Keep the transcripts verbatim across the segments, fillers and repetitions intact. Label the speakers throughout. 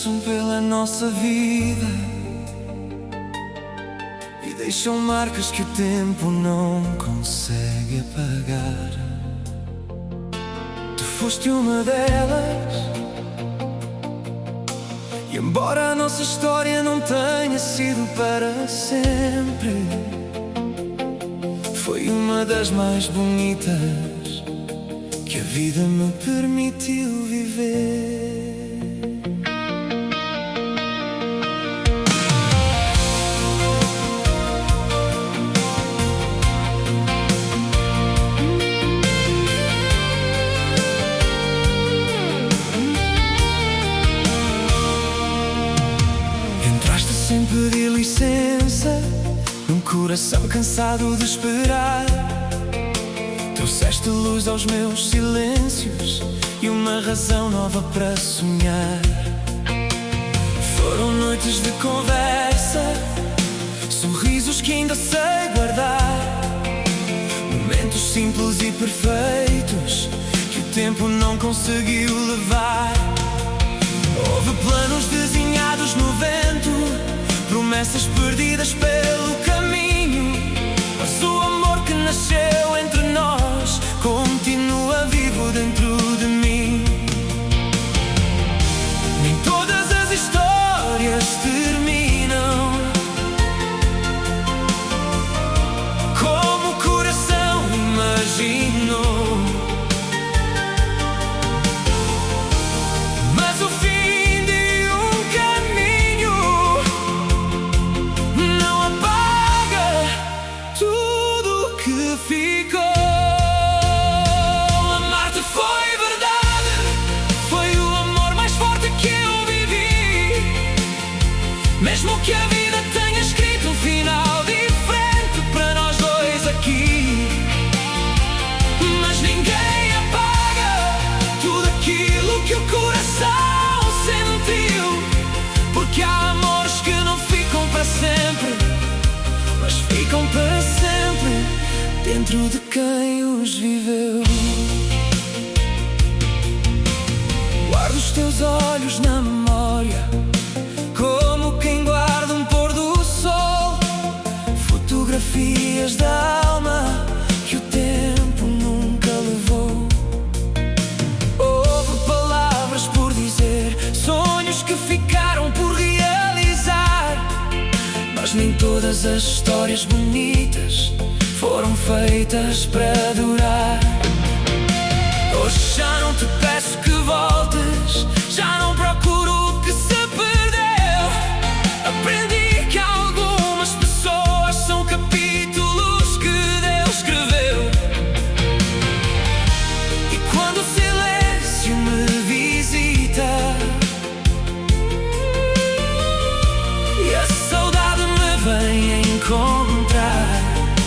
Speaker 1: passam pela nossa vida e deixam marcas que o tempo não consegue apagar. Tu foste uma delas, e embora a nossa história não tenha sido para sempre, foi uma das mais bonitas que a vida me permitiu viver. Entraste sem pedir licença, num coração cansado de esperar. Trouxeste luz aos meus silêncios e uma razão nova para sonhar. Foram noites de conversa, sorrisos que ainda sei guardar, momentos simples e perfeitos que o tempo não conseguiu levar. Houve planos desenhados no vento, promessas perdidas pelo caminho, mas o amor que nasceu entre nós continua vivo dentro de mim. Nem todas as histórias terminam como o coração imaginou, mas o fim de um caminho não apaga tudo o que ficou. Amar-te foi verdade, foi o amor mais forte que eu vivi. Mesmo que a vida tenha escrito um final diferente para nós dois aqui, mas ninguém apaga tudo aquilo que o coração sentiu, porque há amores que não ficam para sempre, mas ficam para sempre dentro de quem os viveu. Guardo os teus olhos na memória, como quem guarda um pôr do sol, fotografias da alma que o tempo nunca levou. Houve palavras por dizer, sonhos que ficaram por realizar, mas nem todas as histórias bonitas foram feitas para durar. Hoje já não te peço que voltes, já não procuro o que se perdeu. Aprendi que algumas pessoas são capítulos que Deus escreveu, e quando o silêncio me visita e a saudade me vem encontrar,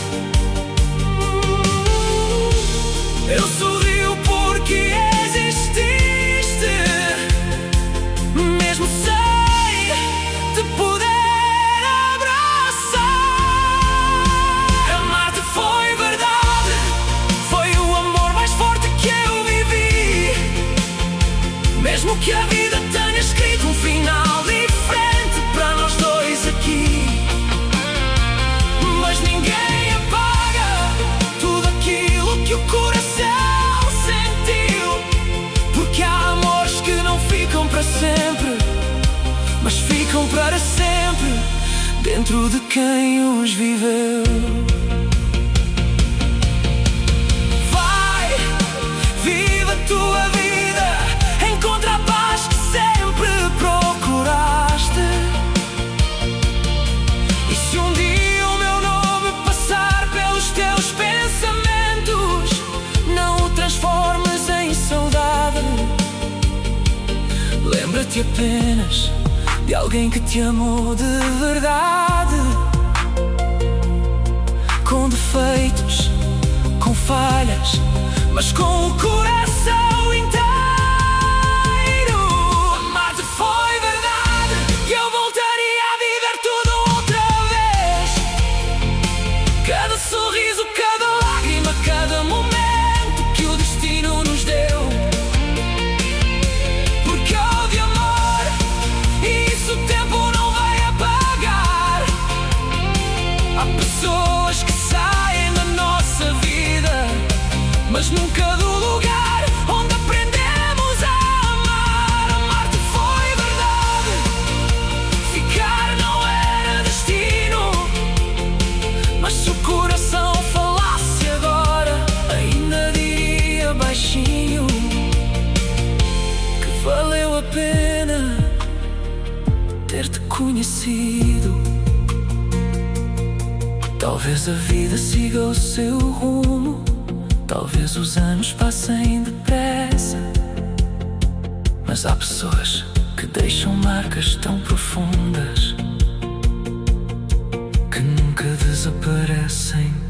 Speaker 1: eu sorrio porque exististe, mesmo sem te poder abraçar. Amar-te foi verdade, foi o amor mais forte que eu vivi. Mesmo que a vida tenha escrito um final diferente para nós dois aqui, mas ninguém apaga tudo aquilo que o coração sentiu, porque há amores que não ficam para sempre, mas ficam para sempre dentro de quem os viveu. Vai, viva a tua vida, encontra a paz que sempre procuraste. E se um dia o meu nome passar pelos teus pensamentos, não o transformes em saudade. Lembra-te apenas de alguém que te amou de verdade, com defeitos, com falhas, mas com o coração inteiro. Amar-te foi verdade, e eu voltaria a viver tudo outra vez. Cada sorriso, cada lágrima, cada momento que o destino nos deu, porque houve amor pessoas que saem da nossa vida, mas nunca do lugar onde aprendemos a amar. Amar-te foi verdade, ficar não era destino. Mas se o coração falasse agora, ainda diria baixinho que valeu a pena ter-te conhecido. Talvez a vida siga o seu rumo, talvez os anos passem depressa, mas há pessoas que deixam marcas tão profundas que nunca desaparecem.